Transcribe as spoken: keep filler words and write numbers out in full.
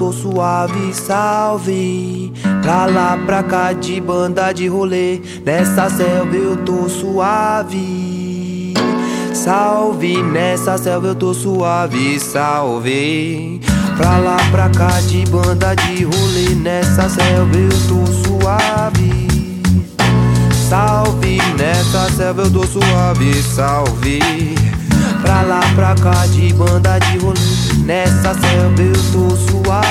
tô suave, salve. Pra lá, pra cá de banda de rolê, nessa selva eu tô suave. Salve, nessa selva eu tô suave, salve. Pra lá, pra cá de banda de rolê, nessa selva eu tô suave. Salve, nessa selva eu tô suave, salve. Pra lá, pra cá de banda de rolê, nessa selva eu tô suave.